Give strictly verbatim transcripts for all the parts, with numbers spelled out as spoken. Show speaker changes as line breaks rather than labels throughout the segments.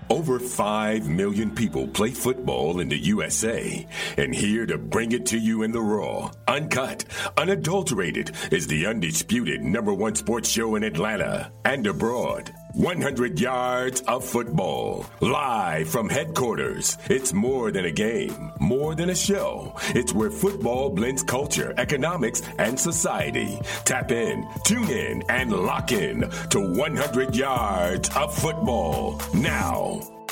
Over five million people play football in the U S A, and here to bring it to you in the raw, uncut, unadulterated is the undisputed number one sports show in Atlanta and abroad. one hundred yards of football, live from headquarters. It's more than a game, more than a show. It's where football blends culture, economics, and society. Tap in, tune in, and lock in to one hundred yards of football now.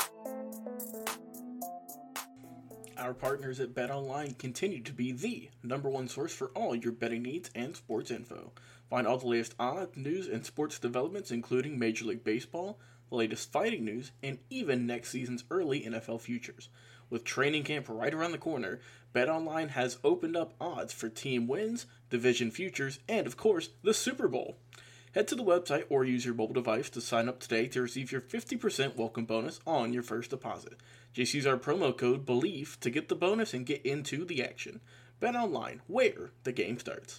Our partners at BetOnline continue to be the number one source for all your betting needs and sports info. Find all the latest odds, news, and sports developments, including Major League Baseball, the latest fighting news, and even next season's early N F L futures. With training camp right around the corner, BetOnline has opened up odds for team wins, division futures, and, of course, the Super Bowl. Head to the website or use your mobile device to sign up today to receive your fifty percent welcome bonus on your first deposit. Just use our promo code BELIEVE to get the bonus and get into the action. BetOnline, where the game starts.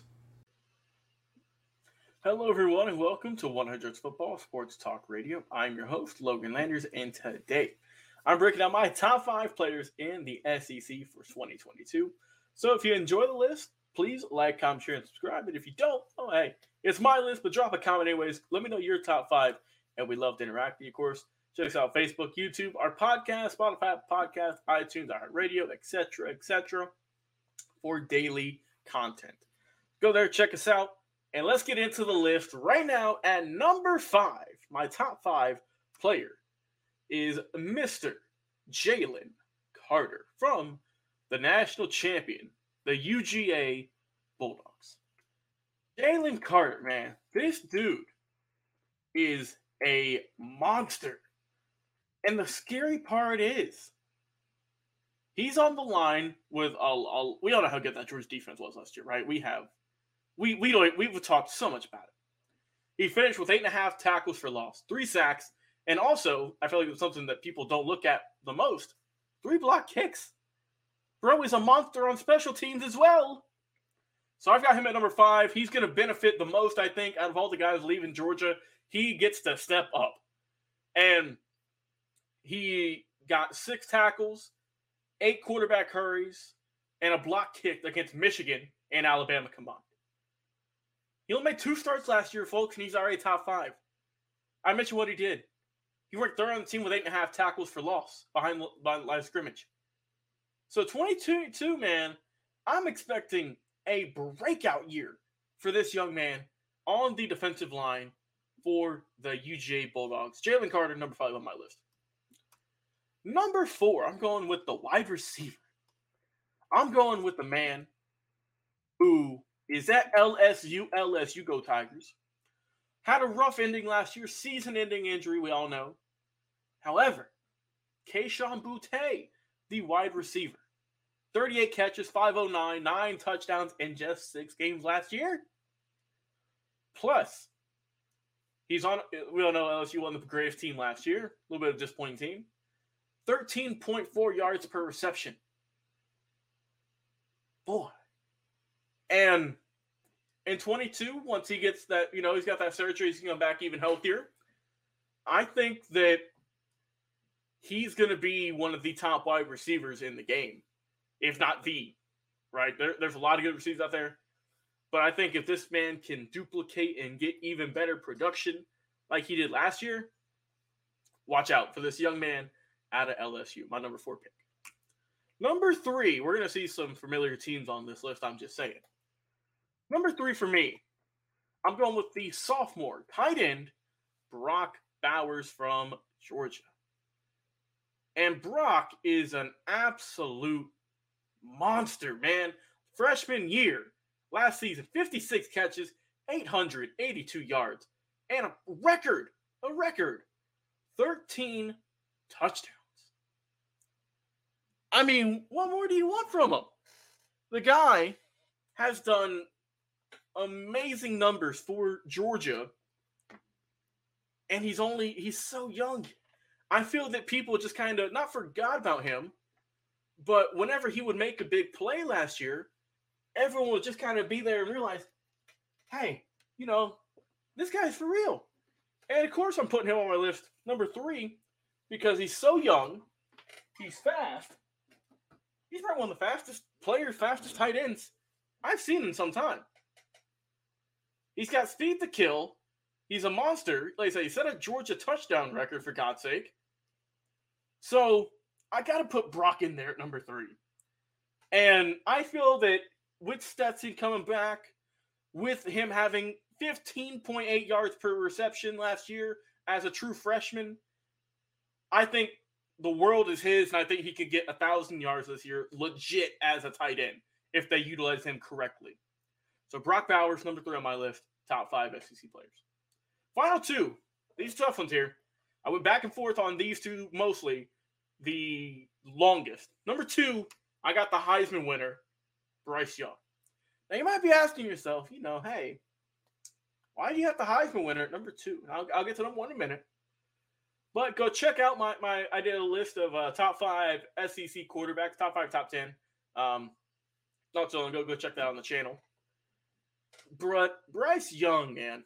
Hello, everyone, and welcome to one hundred Football Sports Talk Radio. I'm your host, Logan Landers, and today I'm breaking down my top five players in the S E C for twenty twenty-two. So if you enjoy the list, please like, comment, share, and subscribe. And if you don't, oh, hey, it's my list, but drop a comment anyways. Let me know your top five, and we'd love to interact with you, of course. Check us out Facebook, YouTube, our podcast, Spotify podcast, iTunes, iHeartRadio, et cetera, et cetera, for daily content. Go there, check us out, and let's get into the list right now. At number five, my top five player is Mister Jalen Carter from the national champion, the U G A Bulldogs. Jalen Carter, man, this dude is a monster. And the scary part is, he's on the line with a, a we all know how good that Georgia defense was last year, right? We have, we we don't we've talked so much about it. He finished with eight and a half tackles for loss, three sacks, and also I feel like it's something that people don't look at the most: three block kicks. Bro is a monster on special teams as well. So I've got him at number five. He's going to benefit the most, I think, out of all the guys leaving Georgia. He gets to step up, and he got six tackles, eight quarterback hurries, and a block kick against Michigan and Alabama combined. He only made two starts last year, folks, and he's already top five. I mentioned what he did. He worked third on the team with eight and a half tackles for loss behind, behind line of scrimmage. So twenty-two, man, I'm expecting a breakout year for this young man on the defensive line for the U G A Bulldogs. Jalen Carter, number five on my list. Number four, I'm going with the wide receiver. I'm going with the man who is at L S U. L S U, go Tigers. Had a rough ending last year, season-ending injury, we all know. However, Kayshon Boutte, the wide receiver, thirty-eight catches, five oh nine, nine touchdowns in just six games last year. Plus, he's on, we all know L S U won the greatest team last year, a little bit of a disappointing team. thirteen point four yards per reception. Boy. And in twenty-two, once he gets that, you know, he's got that surgery, he's going to come back even healthier. I think that he's going to be one of the top wide receivers in the game, if not the, right? There, there's a lot of good receivers out there. But I think if this man can duplicate and get even better production like he did last year, watch out for this young man out of L S U, my number four pick. Number three, we're going to see some familiar teams on this list, I'm just saying. Number three for me, I'm going with the sophomore tight end, Brock Bowers from Georgia. And Brock is an absolute monster, man. Freshman year, last season, fifty-six catches, eight hundred eighty-two yards, and a record, a record, thirteen touchdowns. I mean, what more do you want from him? The guy has done amazing numbers for Georgia, and he's only, he's so young. I feel that people just kind of not forgot about him, but whenever he would make a big play last year, everyone would just kind of be there and realize, hey, you know, this guy's for real. And of course, I'm putting him on my list. Number three, because he's so young. He's fast. He's probably one of the fastest players, fastest tight ends I've seen in some time. He's got speed to kill. He's a monster. Like I say, he set a Georgia touchdown record, for God's sake. So I got to put Brock in there at number three. And I feel that with Stetson coming back, with him having fifteen point eight yards per reception last year as a true freshman, I think the world is his, and I think he could get one thousand yards this year legit as a tight end if they utilize him correctly. So Brock Bowers, number three on my list, top five S E C players. Final two, these tough ones here. I went back and forth on these two mostly, the longest. Number two, I got the Heisman winner, Bryce Young. Now, you might be asking yourself, you know, hey, why do you have the Heisman winner at number two? I'll, I'll get to number one in a minute. But go check out my, my I did a list of uh, top five S E C quarterbacks, top five, top ten. Um, not so long ago, go check that out on the channel. But Bryce Young, man,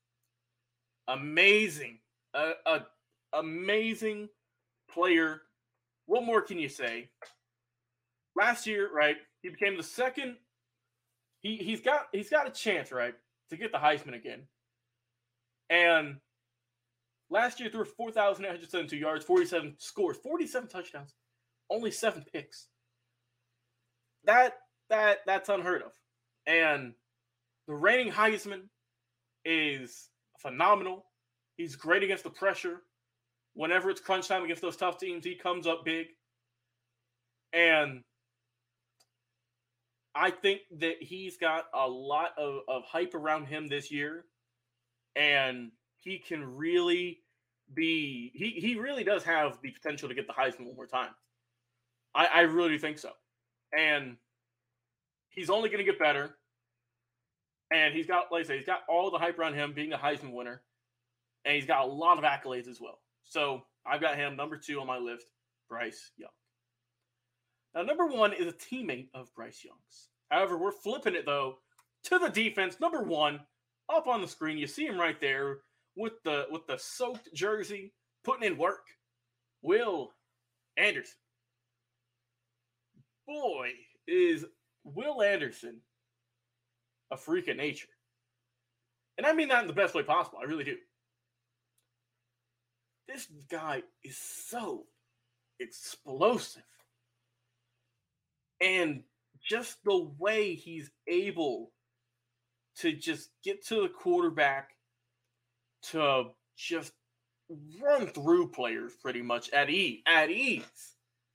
amazing, a, a amazing player. What more can you say? Last year, right, he became the second. He he's got he's got a chance, right, to get the Heisman again. And last year, threw four thousand eight hundred seventy-two yards, forty-seven scores, forty-seven touchdowns, only seven picks. That that that's unheard of. And the reigning Heisman is phenomenal. He's great against the pressure. Whenever it's crunch time against those tough teams, he comes up big. And I think that he's got a lot of, of hype around him this year. And he can really be he, – he really does have the potential to get the Heisman one more time. I, I really think so. And he's only going to get better. And he's got, like I say, he's got all the hype around him being a Heisman winner. And he's got a lot of accolades as well. So I've got him number two on my list, Bryce Young. Now, number one is a teammate of Bryce Young's. However, we're flipping it, though, to the defense. Number one, up on the screen, you see him right there with the with the soaked jersey, putting in work. Will Anderson. Boy, is Will Anderson a freak of nature. And I mean that in the best way possible. I really do. This guy is so explosive. And just the way he's able to just get to the quarterback to just run through players pretty much at ease. At ease.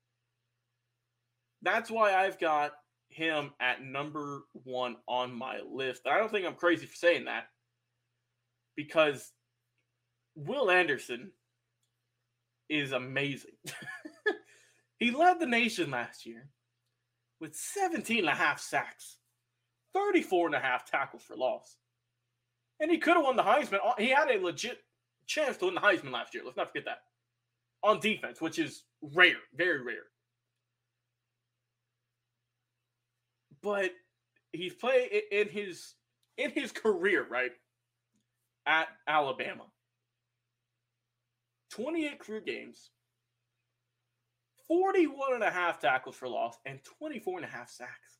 That's why I've got him at number one on my list. I don't think I'm crazy for saying that, because Will Anderson is amazing. He led the nation last year with seventeen and a half sacks, thirty-four and a half tackles for loss. And he could have won the Heisman. He had a legit chance to win the Heisman last year. Let's not forget that. On defense, which is rare, very rare. But he's played in his in his career, right, at Alabama. twenty-eight career games, forty-one and a half tackles for loss, and twenty-four and a half sacks.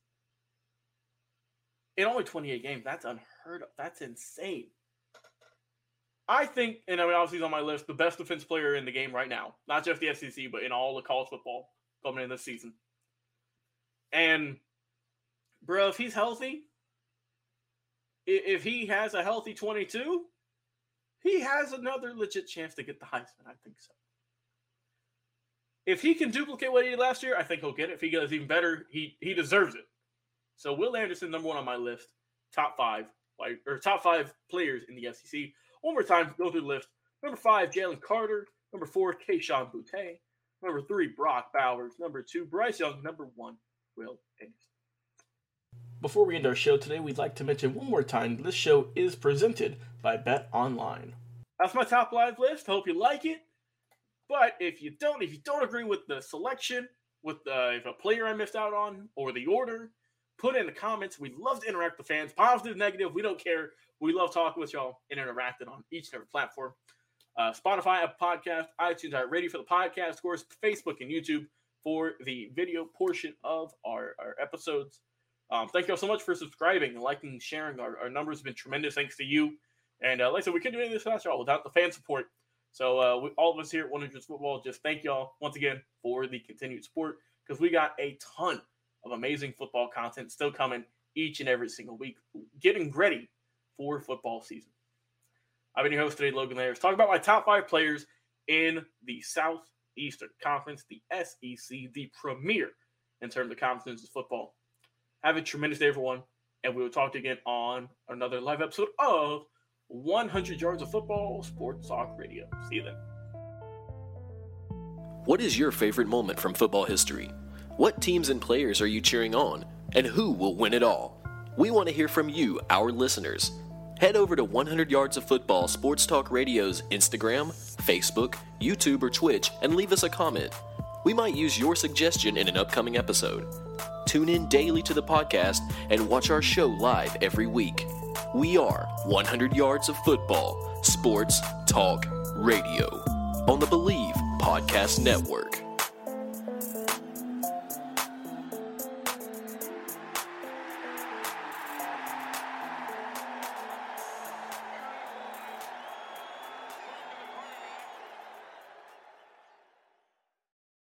In only twenty-eight games, that's unheard of. That's insane. I think, and I mean, obviously he's on my list, the best defense player in the game right now. Not just the S E C, but in all of college football coming in this season. And bro, if he's healthy, if he has a healthy twenty-two, he has another legit chance to get the Heisman. I think so. If he can duplicate what he did last year, I think he'll get it. If he does even better, he he deserves it. So Will Anderson, number one on my list, top five, like or top five players in the S E C. One more time, go through the list. Number five, Jalen Carter. Number four, Kayshon Boutte. Number three, Brock Bowers. Number two, Bryce Young. Number one, Will Anderson. Before we end our show today, we'd like to mention one more time, this show is presented by Bet Online. That's my top live list. Hope you like it. But if you don't, if you don't agree with the selection, with the, if a player I missed out on, or the order, put it in the comments. We love to interact with fans. Positive, negative, we don't care. We love talking with y'all and interacting on each and every platform. uh, Spotify, Apple Podcast, iTunes, are ready for the podcast, of course, Facebook and YouTube for the video portion of our, our episodes. Um, thank you all so much for subscribing, liking, sharing. Our, our numbers have been tremendous thanks to you. And uh, like I said, we couldn't do any of this without y'all, without the fan support. So uh, we, all of us here at one hundred Football, just thank y'all once again for the continued support, because we got a ton of amazing football content still coming each and every single week, getting ready for football season. I've been your host today, Logan Landers, talking about my top five players in the Southeastern Conference, the S E C, the premier in terms of conferences football. Have a tremendous day, everyone, and we will talk to you again on another live episode of one hundred Yards of Football Sports Talk Radio. See you then.
What is your favorite moment from football history? What teams and players are you cheering on? And who will win it all? We want to hear from you, our listeners. Head over to one hundred Yards of Football Sports Talk Radio's Instagram, Facebook, YouTube, or Twitch and leave us a comment. We might use your suggestion in an upcoming episode. Tune in daily to the podcast and watch our show live every week. We are one hundred Yards of Football Sports Talk Radio on the Believe Podcast Network.